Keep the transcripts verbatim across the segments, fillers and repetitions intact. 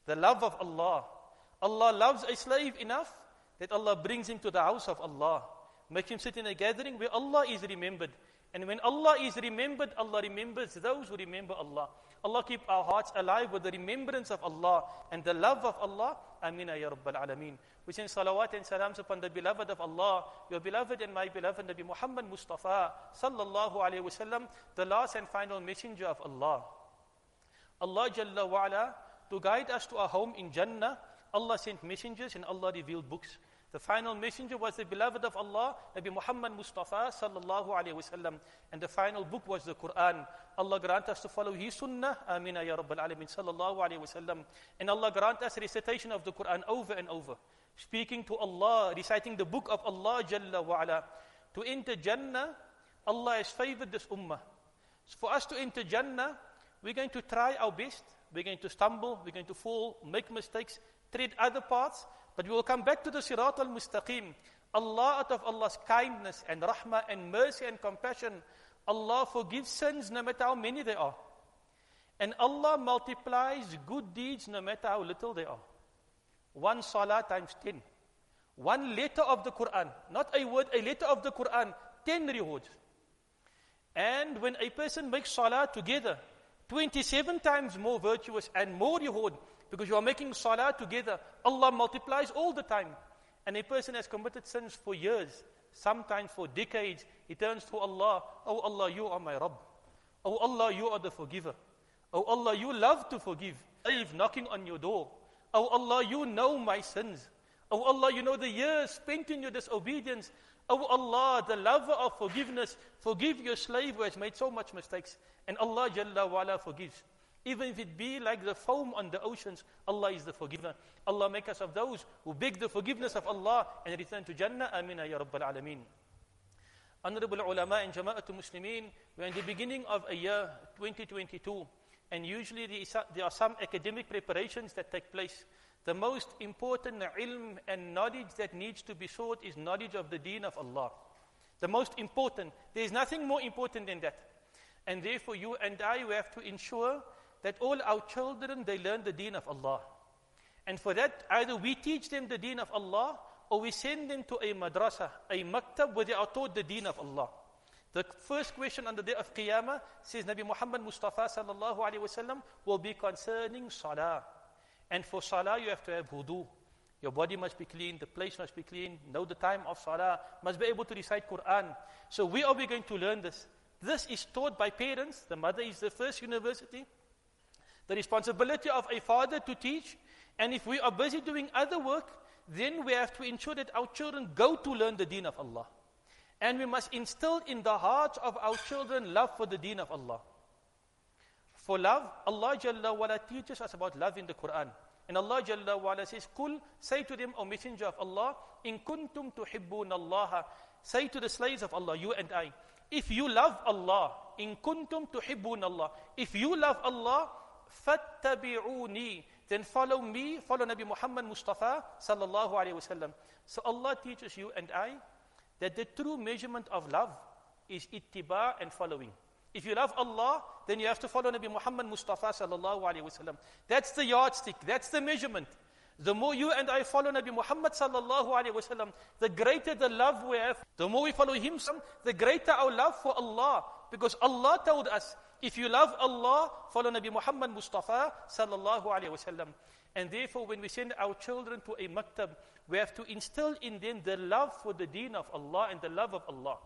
The love of Allah. Allah loves a slave enough that Allah brings him to the house of Allah. Make him sit in a gathering where Allah is remembered. And when Allah is remembered, Allah remembers those who remember Allah. Allah keep our hearts alive with the remembrance of Allah and the love of Allah. Amina ya Rabbal Alameen. We send salawat and salams upon the beloved of Allah, your beloved and my beloved Nabi Muhammad Mustafa sallallahu alayhi wa sallam, the last and final messenger of Allah. Allah Jalla wa Ala, to guide us to our home in Jannah, Allah sent messengers and Allah revealed books. The final messenger was the beloved of Allah, Nabi Muhammad Mustafa sallallahu alayhi wa sallam. And the final book was the Quran. Allah grant us to follow His sunnah. Amina ya Rabbal Alameen sallallahu alayhi wa sallam. And Allah grant us recitation of the Quran over and over. Speaking to Allah, reciting the book of Allah Jalla wa Ala. To enter Jannah, Allah has favored this ummah. So for us to enter Jannah, we're going to try our best. We're going to stumble, we're going to fall, make mistakes, tread other paths. But we will come back to the Sirat al-Mustaqim. Allah, out of Allah's kindness and rahmah and mercy and compassion, Allah forgives sins no matter how many they are. And Allah multiplies good deeds no matter how little they are. One salah times ten. One letter of the Quran, not a word, a letter of the Quran, ten rewards. And when a person makes salah together, twenty-seven times more virtuous and more reward, because you are making salah together. Allah multiplies all the time. And a person has committed sins for years, sometimes for decades. He turns to Allah, oh Allah, you are my Rabb. Oh Allah, you are the forgiver. Oh Allah, you love to forgive. Slave knocking on your door. Oh Allah, you know my sins. Oh Allah, you know the years spent in your disobedience. Oh Allah, the lover of forgiveness, forgive your slave who has made so much mistakes. And Allah Jalla wa Ala forgives. Even if it be like the foam on the oceans, Allah is the forgiver. Allah make us of those who beg the forgiveness of Allah and return to Jannah. Amina ya Rabbal Alameen. Honorable ulama and Jama'atul Muslimin, we are in the beginning of a year, twenty twenty-two, and usually there are some academic preparations that take place. The most important ilm and knowledge that needs to be sought is knowledge of the deen of Allah. The most important. There is nothing more important than that. And therefore you and I, we have to ensure that all our children, they learn the deen of Allah. And for that, either we teach them the deen of Allah, or we send them to a madrasa, a maktab, where they are taught the deen of Allah. The first question on the day of Qiyamah, says Nabi Muhammad Mustafa sallallahu alayhi wa sallam, will be concerning salah. And for salah, you have to have wudu. Your body must be clean, the place must be clean, know the time of salah, must be able to recite Quran. So where are we going to learn this? This is taught by parents. The mother is the first university. The responsibility of a father to teach. And if we are busy doing other work, then we have to ensure that our children go to learn the deen of Allah. And we must instill in the hearts of our children love for the deen of Allah. For love, Allah Jalla wa Ala teaches us about love in the Quran. And Allah Jalla wa Ala says, Kul, say to them, O Messenger of Allah, in kuntum tuhibbun Allah. Say to the slaves of Allah, you and I, if you love Allah, in kuntum tuhibbun Allah, if you love Allah, fattabi'uni, then follow me, follow Nabi Muhammad Mustafa sallallahu alayhi wa sallam. So Allah teaches you and I that the true measurement of love is ittiba and following. If you love Allah, then you have to follow Nabi Muhammad Mustafa sallallahu alayhi wa sallam. That's the yardstick, that's the measurement. The more you and I follow Nabi Muhammad sallallahu alayhi wa sallam, the greater the love we have. The more we follow him, the greater our love for Allah. Because Allah told us, if you love Allah, follow Nabi Muhammad Mustafa sallallahu alayhi wa sallam. And therefore, when we send our children to a maktab, we have to instill in them the love for the deen of Allah and the love of Allah.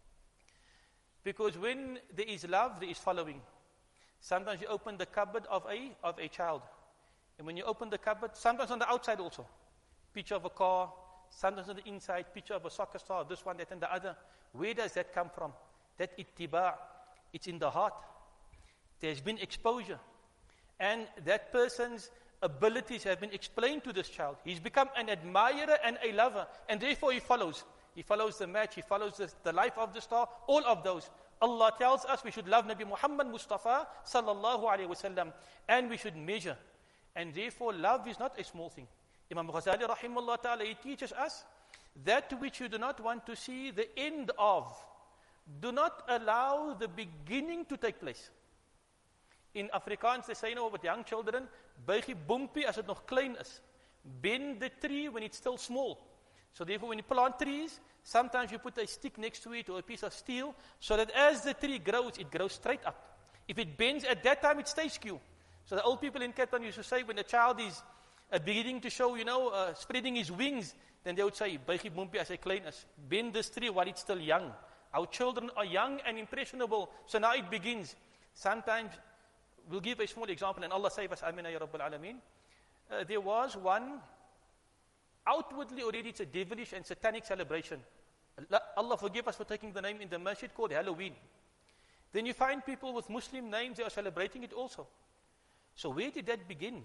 Because when there is love, there is following. Sometimes you open the cupboard of a of a child. And when you open the cupboard, sometimes on the outside also, picture of a car, sometimes on the inside, picture of a soccer star, this one, that and the other. Where does that come from? That ittiba, it's in the heart. There's been exposure. And that person's abilities have been explained to this child. He's become an admirer and a lover. And therefore he follows. He follows the match, he follows the, the life of the star, all of those. Allah tells us we should love Nabi Muhammad Mustafa sallallahu alayhi wa sallam. And we should measure. And therefore, love is not a small thing. Imam Ghazali rahimahullah ta'ala, he teaches us that which you do not want to see the end of, do not allow the beginning to take place. In Afrikaans, they say, you know, with young children, Buig die bompie as dit nog klein is. Bend the tree when it's still small. So therefore, when you plant trees, sometimes you put a stick next to it or a piece of steel, so that as the tree grows, it grows straight up. If it bends at that time, it stays skew. So the old people in Cape Town used to say, when a child is uh, beginning to show, you know, uh, spreading his wings, then they would say, buig die bompie as hy klein is. Bend this tree while it's still young. Our children are young and impressionable, so now it begins. Sometimes, we'll give a small example, and Allah save us, Amina ya Rabbal Alameen. Uh, there was one, outwardly already it's a devilish and satanic celebration. Allah forgive us for taking the name in the masjid called Halloween. Then you find people with Muslim names, they are celebrating it also. So where did that begin?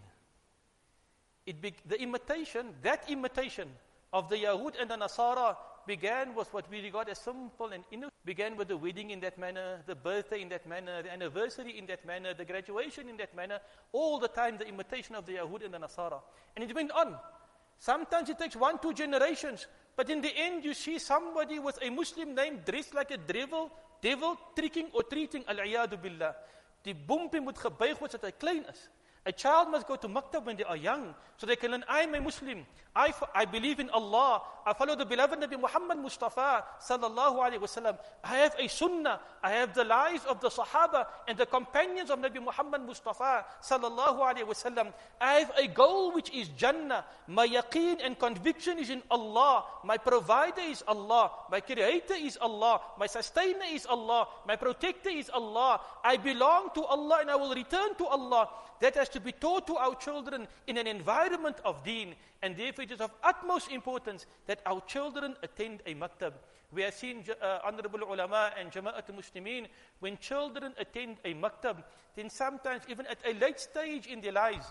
It be, the imitation, that imitation of the Yahud and the Nasara began with what we regard as simple and innocent. Began with the wedding in that manner, the birthday in that manner, the anniversary in that manner, the graduation in that manner. All the time the imitation of the Yahud and the Nasara. And it went on. Sometimes it takes one, two generations. But in the end you see somebody with a Muslim name dressed like a devil, devil tricking or treating, al-iyadu billah. Die bompie moet gebuig word sodat hy klein is. A child must go to maktab when they are young, so they can learn, I am a Muslim. I, I believe in Allah. I follow the beloved Nabi Muhammad Mustafa sallallahu alaihi wasallam. I have a sunnah. I have the lives of the Sahaba and the companions of Nabi Muhammad Mustafa sallallahu alaihi wasallam. I have a goal which is Jannah. My yaqeen and conviction is in Allah. My provider is Allah. My creator is Allah. My sustainer is Allah. My protector is Allah. I belong to Allah and I will return to Allah. That has to be taught to our children in an environment of deen. And therefore it is of utmost importance that our children attend a maktab. We have seen uh, honorable ulama and jama'at muslimin, when children attend a maktab, then sometimes even at a late stage in their lives,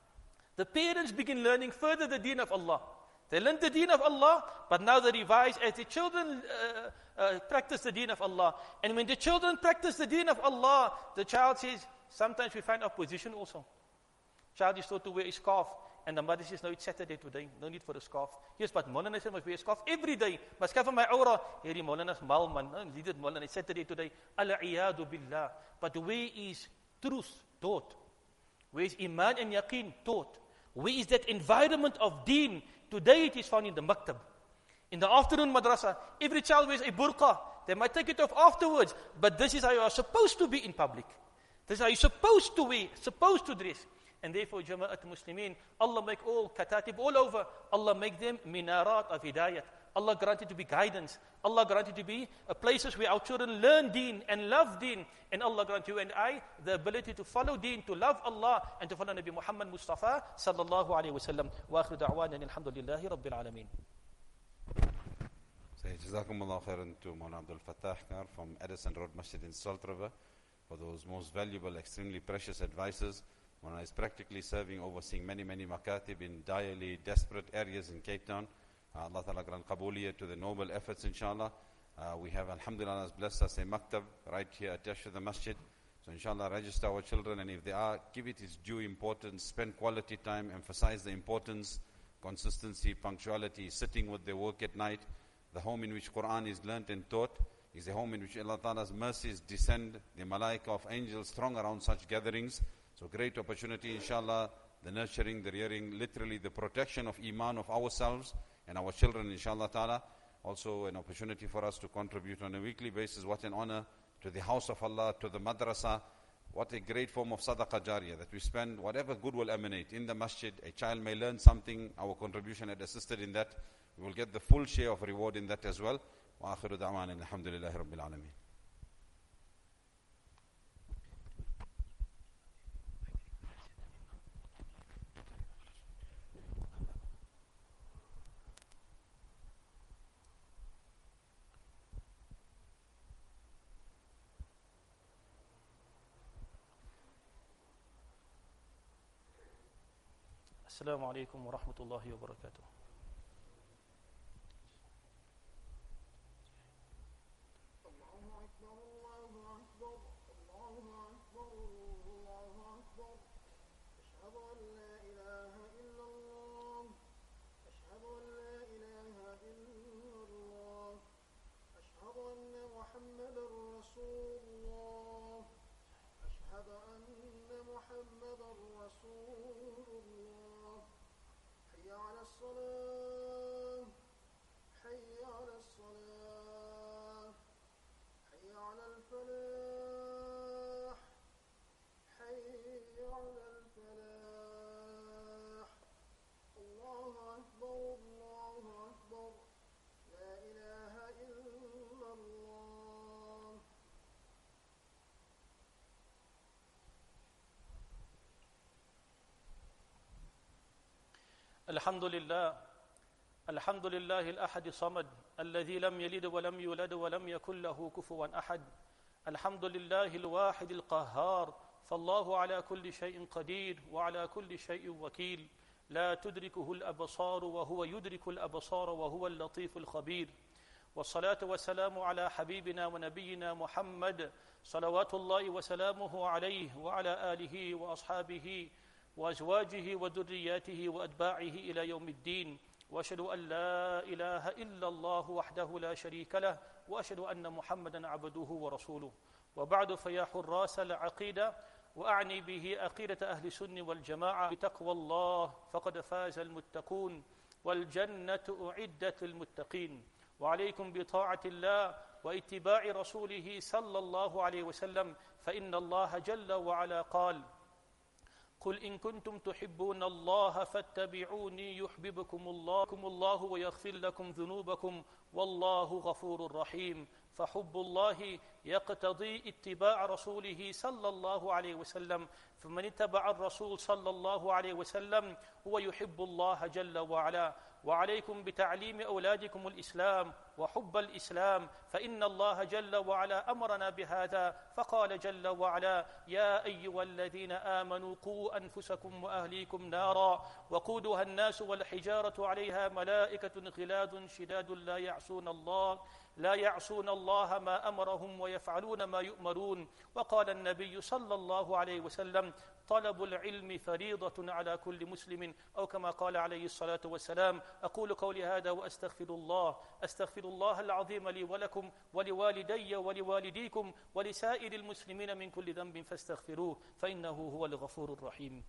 the parents begin learning further the deen of Allah. They learn the deen of Allah, but now they revise as the children uh, uh, practice the deen of Allah. And when the children practice the deen of Allah, the child says, sometimes we find opposition also. Child is taught to wear a scarf, and the mother says, no, it's Saturday today, no need for a scarf. Yes, but Maulana said, must wear a scarf every day. Must cover my aura. Hierdie Maulana's mal man, lead it Maulana, it's Saturday today. Al-iyadu billah. But where is truth taught? Where is iman and yaqeen taught? Where is that environment of deen? Today it is found in the maktab. In the afternoon madrasa, every child wears a burqa. They might take it off afterwards, but this is how you are supposed to be in public. This is how you're supposed to wear, supposed to dress. And therefore, Jama'at Muslimin, Allah make all katatib all over. Allah make them minarat of hidayat. Allah grant it to be guidance. Allah grant it to be uh, places where our children learn deen and love deen. And Allah grant you and I the ability to follow deen, to love Allah, and to follow Nabi Muhammad Mustafa sallallahu alayhi wa sallam. Wa akhiru da'wana alhamdulillahi rabbil alameen. Jazakumullah khairan to Mawlana Abdul Fattah Kar from Edison Road Masjid in Salt River for those most valuable, extremely precious advices. Mawlana is practically serving, overseeing many, many makatib in direly desperate areas in Cape Town. Uh, Allah Ta'ala grant qabuliyah to the noble efforts, inshallah. Uh, we have, alhamdulillah, has blessed us a maktab right here attached to the masjid. So inshallah, register our children, and if they are, give it its due importance, spend quality time, emphasize the importance, consistency, punctuality, sitting with their work at night. The home in which Quran is learnt and taught is a home in which Allah Ta'ala's mercies descend, the malaika of angels throng around such gatherings. So great opportunity, inshallah, the nurturing, the rearing, literally the protection of iman of ourselves and our children, inshallah ta'ala. Also an opportunity for us to contribute on a weekly basis. What an honor to the house of Allah, to the madrasa. What a great form of sadaqah jariyah, that we spend whatever good will emanate in the masjid. A child may learn something, our contribution had assisted in that. We will get the full share of reward in that as well. Wa akhiru da'wana alhamdulillahi rabbil alameen. Assalamu alaikum wa rahmatullahi wa barakatuh. محمد رسول الحمد لله الحمد لله الأحد الصمد الذي لم يلد ولم يولد ولم يكن له كفوا أحد. الحمد لله الواحد القهار، فالله على كل شيء قدير وعلى كل شيء وكيل، لا تدركه الأبصار وهو يدرك الأبصار وهو اللطيف الخبير. والصلاة والسلام على حبيبنا ونبينا محمد صلوات الله وسلامه عليه وعلى آله وأصحابه وأزواجه وذرياته وأتباعه إلى يوم الدين. وأشهد أن لا إله إلا الله وحده لا شريك له، وأشهد أن محمدًا عبده ورسوله. وبعد، فيا حراس العقيدة، وأعني به عقيدة أهل السنة والجماعة، بتقوى الله فقد فاز المتقون، والجنة أعدت للمتقين. وعليكم بطاعة الله واتباع رسوله صلى الله عليه وسلم، فإن الله جل وعلا قال: قل إن كنتم تحبون الله فاتبعوني يحببكم الله الله ويغفر لكم ذنوبكم والله غفور رحيم. فحب الله يقتضي اتباع رسوله صلى الله عليه وسلم، فمن اتبع الرسول صلى الله عليه وسلم هو يحب الله جل وعلا. وعليكم بتعليم أولادكم الإسلام وحب الإسلام، فإن الله جل وعلا أمرنا بهذا، فقال جل وعلا: يا أيها الذين آمنوا قوا أنفسكم وأهليكم نارا وقودها الناس والحجارة عليها ملائكة غلاظ شداد لا يعصون الله لا يعصون الله ما أمرهم ويفعلون ما يؤمرون. وقال النبي صلى الله عليه وسلم: طلب العلم فريضة على كل مسلم، أو كما قال عليه الصلاة والسلام. أقول قولي هذا وأستغفر الله أستغفر الله العظيم لي ولكم ولوالدي ولوالديكم ولسائر المسلمين من كل ذنب فاستغفروه، فإنه هو الغفور الرحيم.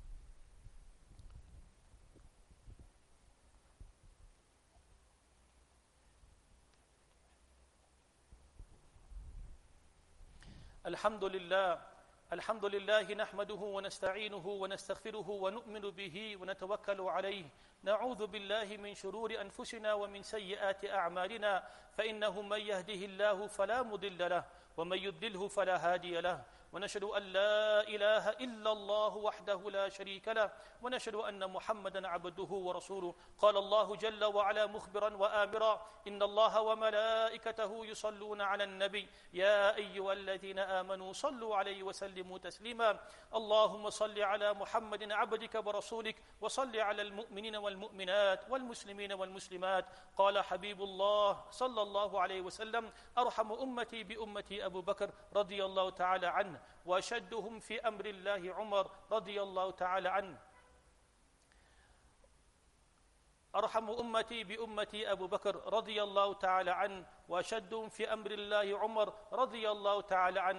الحمد لله الحمد لله نحمده ونستعينه ونستغفره ونؤمن به ونتوكل عليه. نعوذ بالله من شرور أنفسنا ومن سيئات أعمالنا، فإنه من يهده الله فلا مضل له ومن يضلله فلا هادي له. ونشهد أن لا إله إلا الله وحده لا شريك له، ونشهد أن محمدًا عبده ورسوله. قال الله جل وعلا مخبرًا وآمرًا: إن الله وملائكته يصلون على النبي يا أيها الذين آمنوا صلوا عليه وسلموا تسليما. اللهم صل على محمد عبدك ورسولك، وصل على المؤمنين والمؤمنات والمسلمين والمسلمات. قال حبيب الله صلى الله عليه وسلم: أرحم أمتي بأمتي أبو بكر رضي الله تعالى عنه، وأشدهم في أمر الله عمر رضي الله تعالى عنه. أرحم أمتي بأمتي أبو بكر رضي الله تعالى عنه، وأشدهم في أمر الله عمر رضي الله تعالى عنه.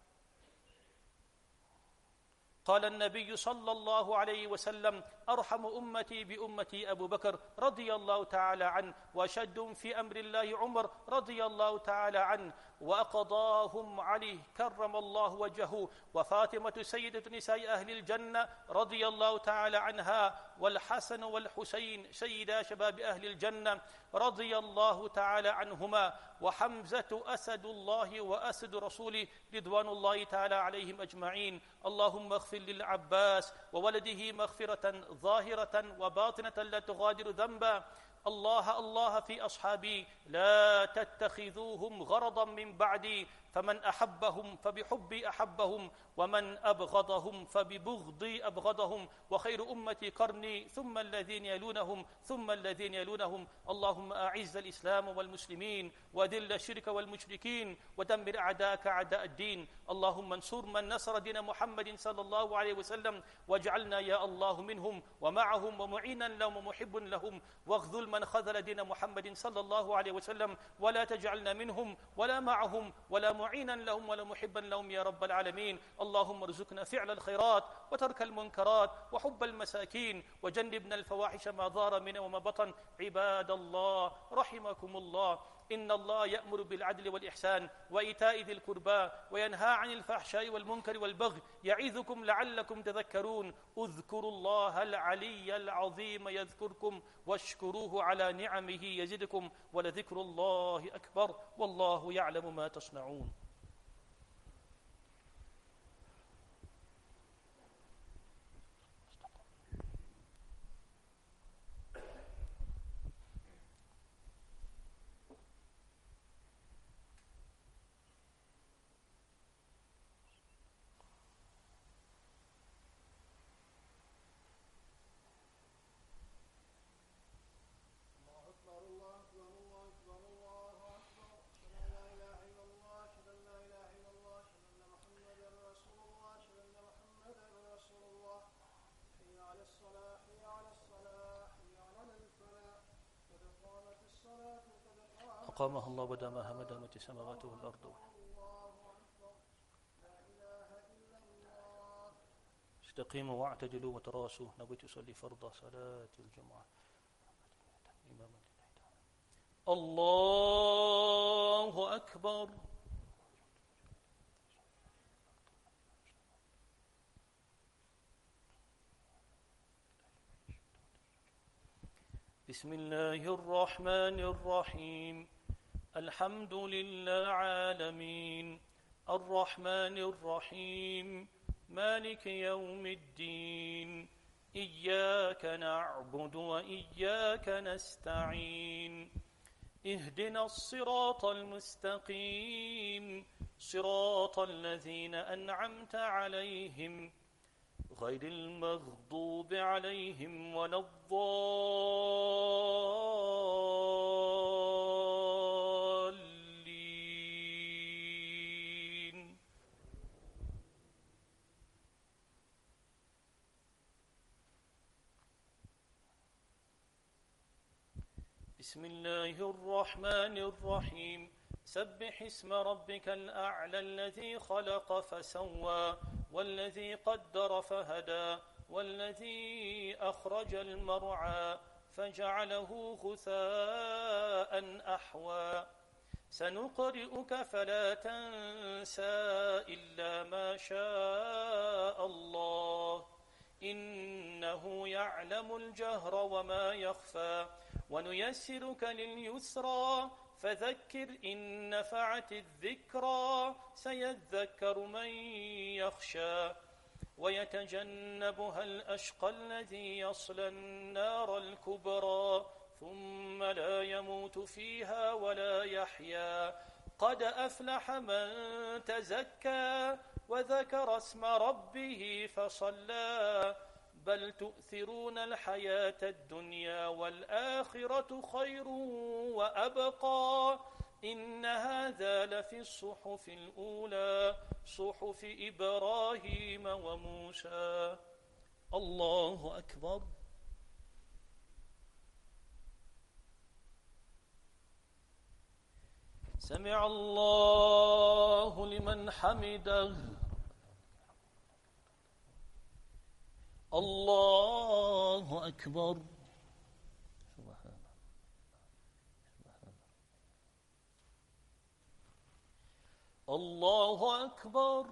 قال النبي صلى الله عليه وسلم: أرحم أمتي بأمتي أبو بكر رضي الله تعالى عنه، وأشدهم في أمر الله عمر رضي الله تعالى عنه. وأقضاهم علي كرم الله وجهه، وفاطمة سيدة نساء أهل الجنة رضي الله تعالى عنها، والحسن والحسين سيدا شباب أهل الجنة رضي الله تعالى عنهما، وحمزة أسد الله وأسد رسوله رضوان الله تعالى عليهم أجمعين. اللهم اغفر للعباس وولده مغفرة ظاهرة وباطنة لا تغادر ذنبا. الله الله في أصحابي لا تتخذوهم غرضا من بعدي، فمن أحبهم فبحبي أحبهم، ومن أبغضهم فببغضي أبغضهم. وخير أمتي قرني، ثم الذين يلونهم ثم الذين يلونهم. اللهم أعز الإسلام والمسلمين، وذل الشرك والمشركين، ودمر أعداءك أعداء الدين. اللهم انصر من نصر دين محمد صلى الله عليه وسلم، واجعلنا يا الله منهم ومعهم ومعينا لهم ومحب لهم، واخذل من خذل دين محمد صلى الله عليه وسلم، ولا تجعلنا منهم ولا معهم ولا معينا لهم ولا محبا لهم يا رب العالمين. اللهم ارزقنا فعل الخيرات وترك المنكرات وحب المساكين، وجنبنا الفواحش ما ظهر منها وما بطن. عباد الله رحمكم الله، إن الله يأمر بالعدل والإحسان وإيتاء ذي القربى، وينهى عن الفحشاء والمنكر والبغي، يعظكم لعلكم تذكرون. اذكروا الله العلي العظيم يذكركم، واشكروه على نعمه يزدكم، ولذكر الله أكبر، والله يعلم ما تصنعون. أقامها الله ودامها ما دامت السماوات والأرض. استقيموا واعتدلوا وتراصوا. نويت أصلي فرض صلاة الجمعة إماما لله. الله أكبر. بسم الله الرحمن الرحيم. الحمد لله العالمين الرحمن الرحيم مالك يوم الدين إياك نعبد وإياك نستعين اهدنا الصراط المستقيم صراط الذين أنعمت عليهم غير المغضوب عليهم ولا الضالين. بسم الله الرحمن الرحيم. سبح اسم ربك الأعلى الذي خلق فسوى والذي قدر فهدى والذي أخرج المرعى فجعله غثاء أحوى سنقرئك فلا تنسى إلا ما شاء الله إنه يعلم الجهر وما يخفى ونيسرك لليسرى فذكر إن نفعت الذكرى سيذكر من يخشى ويتجنبها الأشقى الذي يصلى النار الكبرى ثم لا يموت فيها ولا يحيا قد أفلح من تزكى وذكر اسم ربه فصلى بل تؤثرون الحياة الدنيا والآخرة خير وأبقى إن هذا لفي الصحف الأولى صحف إبراهيم وموسى. الله أكبر. سمع الله لمن حمده. الله أكبر. سبحان الله أكبر.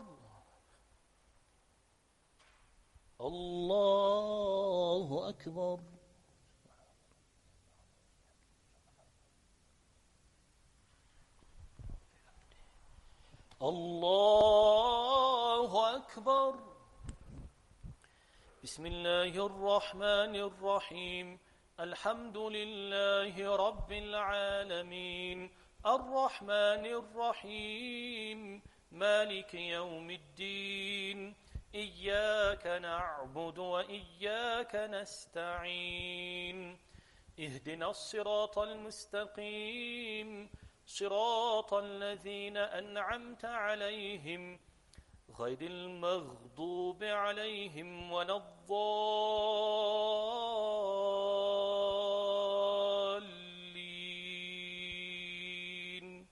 الله أكبر. الله أكبر. بسم الله الرحمن الرحيم. الحمد لله رب العالمين الرحمن الرحيم مالك يوم الدين إياك نعبد وإياك نستعين اهدنا الصراط المستقيم صراط الذين أنعمت عليهم غير المغضوب عليهم ولا الضالين.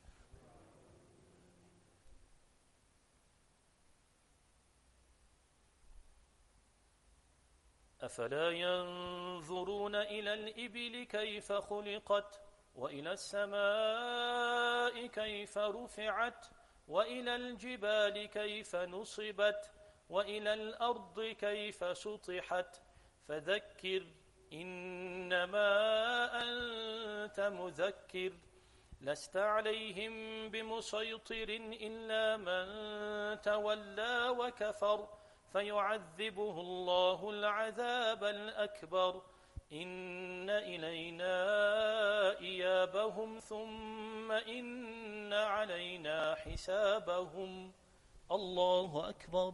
أفلا ينظرون إلى الإبل كيف خلقت وإلى السماء كيف رفعت وإلى الجبال كيف نصبت وإلى الأرض كيف سطحت فذكر إنما أنت مذكر لست عليهم بمسيطر إلا من تولى وكفر فيعذبه الله العذاب الأكبر إن إلينا إيابهم ثم إن علينا حسابهم. الله أكبر.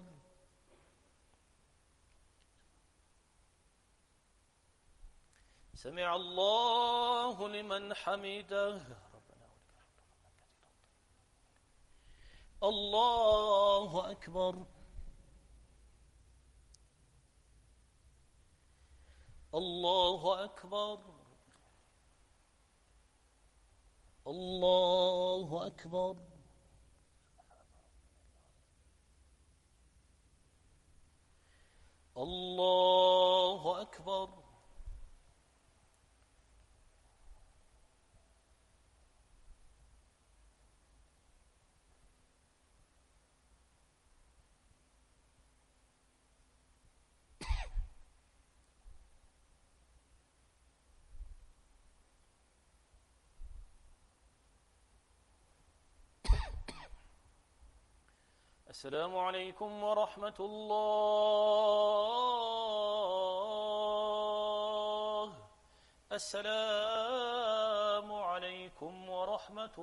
سمع الله لمن حمده. الله أكبر. الله أكبر. الله أكبر. الله أكبر. السلام عليكم ورحمة الله. السلام عليكم ورحمة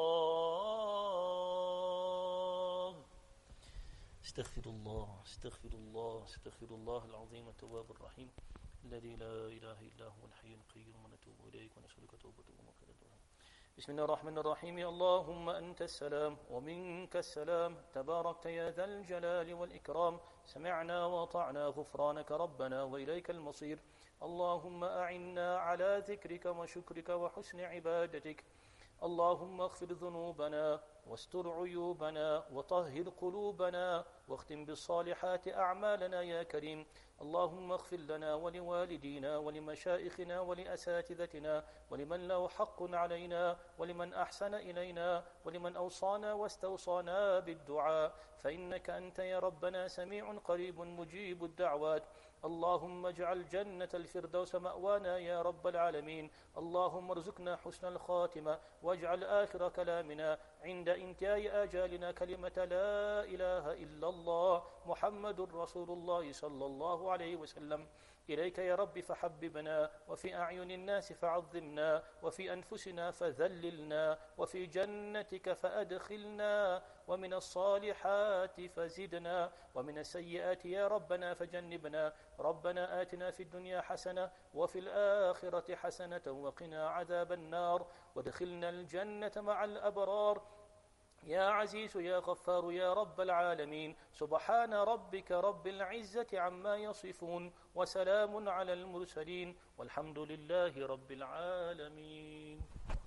الله. استغفر الله استغفر الله استغفر الله العظيم التواب الرحيم الذي لا إله إلا هو الحي القيوم، ونتوب إليك ونسألك توبة ومغفرة. بسم الله الرحمن الرحيم. اللهم أنت السلام ومنك السلام، تباركت يا ذا الجلال والإكرام. سمعنا وأطعنا غفرانك ربنا وإليك المصير. اللهم أعنا على ذكرك وشكرك وحسن عبادتك. اللهم اغفر ذنوبنا واستر عيوبنا وطهر قلوبنا واختم بالصالحات أعمالنا يا كريم. اللهم اغفر لنا ولوالدينا ولمشائخنا ولأساتذتنا ولمن له حق علينا ولمن أحسن إلينا ولمن أوصانا واستوصانا بالدعاء، فإنك أنت يا ربنا سميع قريب مجيب الدعوات. اللهم اجعل جنة الفردوس مأوانا يا رب العالمين. اللهم ارزقنا حسن الخاتمة، واجعل آخر كلامنا عند انتهاء آجالنا كلمة لا إله إلا الله محمد رسول الله صلى الله عليه وسلم. إليك يا رب فحببنا، وفي أعين الناس فعظمنا، وفي أنفسنا فذللنا، وفي جنتك فأدخلنا، ومن الصالحات فزدنا، ومن السيئات يا ربنا فجنبنا. ربنا آتنا في الدنيا حسنة وفي الآخرة حسنة وقنا عذاب النار، وادخلنا الجنة مع الأبرار يا عزيز يا غفار يا رب العالمين. سبحان ربك رب العزة عما يصفون، وسلام على المرسلين، والحمد لله رب العالمين.